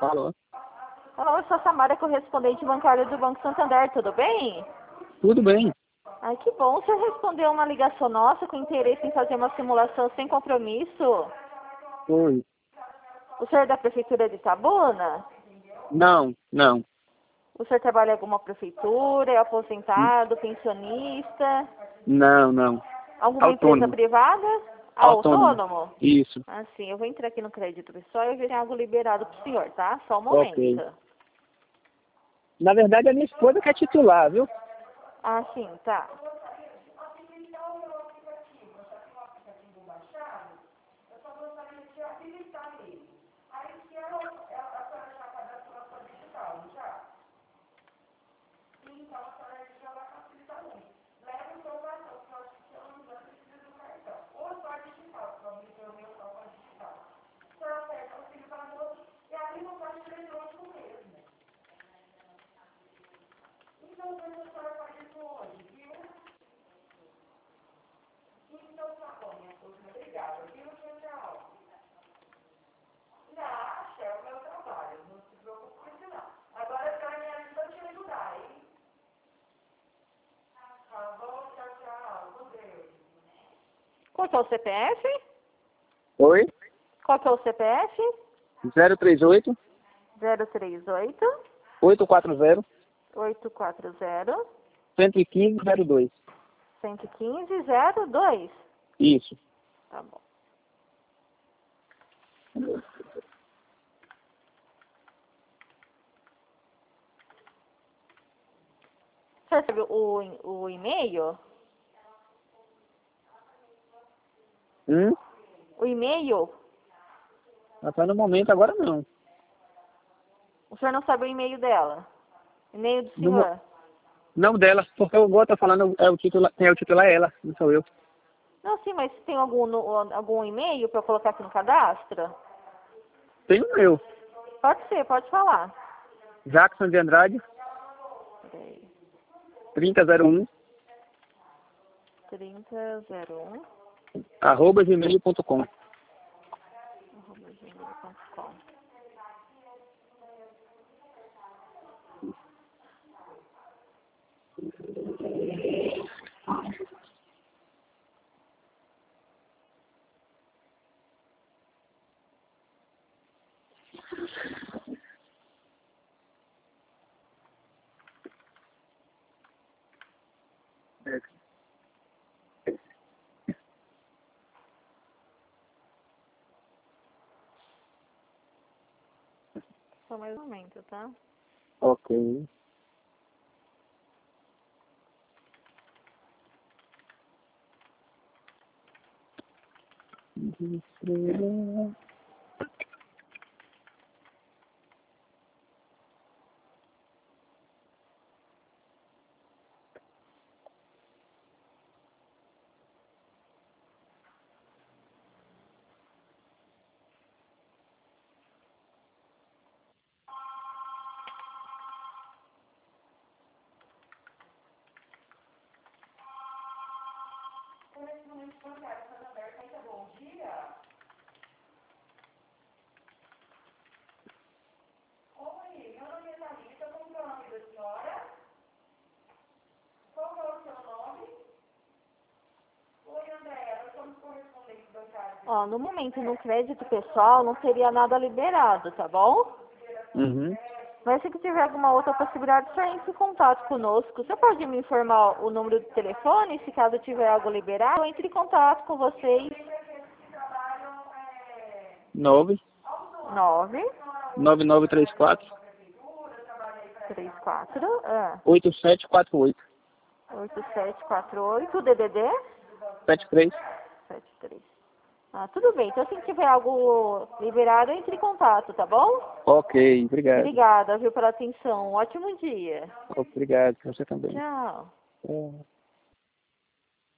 Alô? Olá, eu sou a Samara, correspondente bancária do Banco Santander, tudo bem? Tudo bem. Ai, que bom. O senhor respondeu uma ligação nossa com interesse em fazer uma simulação sem compromisso. Oi. O senhor é da Prefeitura de Itabuna? Não, não. O senhor trabalha em alguma prefeitura, é aposentado, pensionista? Não, não. Alguma empresa Autônomo. privada? Autônomo. Autônomo? Isso. Ah, sim. Eu vou entrar aqui no crédito pessoal e ver se tem algo liberado para o senhor, tá? Só um Ok. momento. Na verdade, a minha esposa que é titular, viu? Ah, sim, tá. Qual que é o CPF? Oi? Qual que é o CPF? 038 038 840 840 11502. 115 02. Isso. Tá bom. Você recebeu o e-mail? O e-mail? Até no momento agora não. O senhor não sabe o e-mail dela? E-mail do No mo- senhor? Não dela, porque o Gota falando é o titular, quem é o titular é ela, não sou eu. Não, sim, mas tem algum e-mail para eu colocar aqui no cadastro? Tem o meu. Pode ser, pode falar. Jackson de Andrade, Peraí. 3001, 3001 @gmail.com. @gmail.com. Só mais um momento, tá? Ok. Ó, no momento, no crédito pessoal, não seria nada liberado, tá bom? Uhum. Mas se tiver alguma outra possibilidade, só entre em contato conosco. Você pode me informar o número do telefone, se caso tiver algo liberado? Eu entre em contato com vocês. 9 9 9934 34 8748 8748 DDD 73. 73. Ah, tudo bem. Então, se tiver algo liberado, entre em contato, tá bom? Ok, obrigado. Obrigada, viu, pela atenção. Um ótimo dia. Obrigado, você também. Tchau. É.